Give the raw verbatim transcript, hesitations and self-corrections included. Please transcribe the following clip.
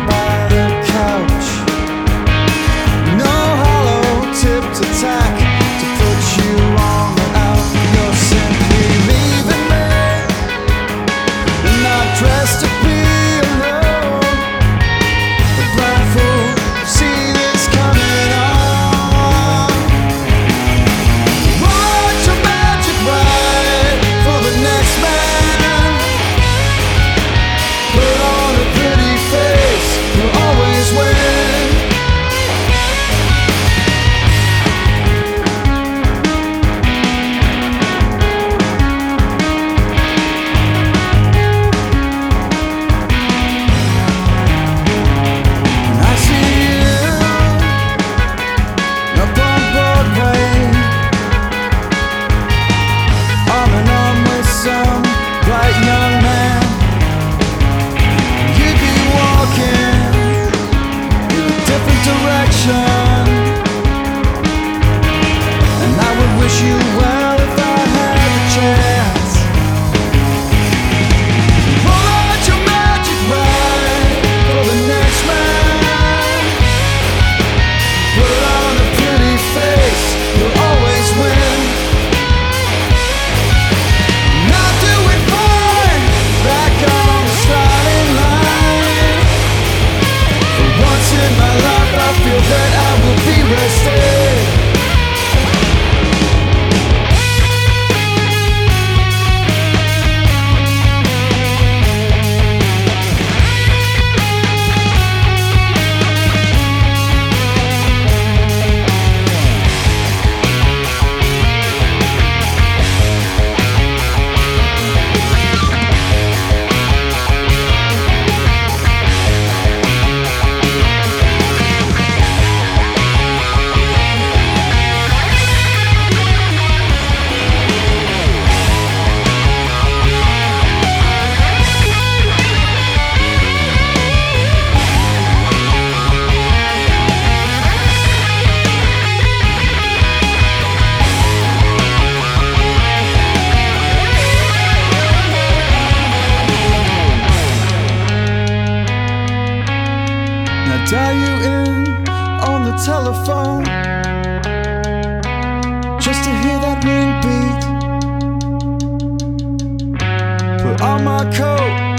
by the couch. No hollow tipped attack to put you on the out. You're simply leaving me, not dressed to be alone. The blindfold, see this coming on. Watch your magic ride for the next man. Put on a pretty face, you'll always win. And I see you up on Broadway, arm in arm with some bright young man. You'd be walking in a different direction, and I would wish you well if I had the chance. Pull out your magic ride for the next man. Put on a pretty face, you'll always win. Not doing fine, back on the starting line. For once in my life I feel that I will be rested. Now dial you in on the telephone, just to hear that ring beat. Put on my coat,